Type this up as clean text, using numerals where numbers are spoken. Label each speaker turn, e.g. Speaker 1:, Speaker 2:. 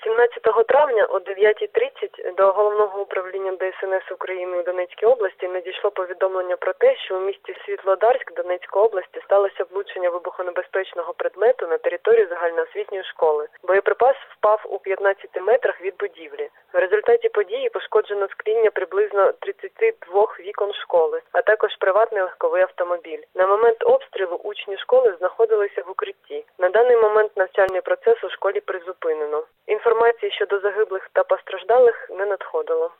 Speaker 1: 17 травня о 9:30 до Головного управління ДСНС України у Донецькій області надійшло повідомлення про те, що у місті Світлодарськ Донецької області сталося влучення вибухонебезпечного предмету на територію загальноосвітньої школи. Боєприпас впав у 15 метрах від будівлі. В результаті події пошкоджено скління приблизно 32 вікон школи, а також приватний легковий автомобіль. На момент обстрілу учні школи знаходилися в укритті. На даний момент навчальний процес у школі призупинено. Інформації щодо загиблих та постраждалих не надходило.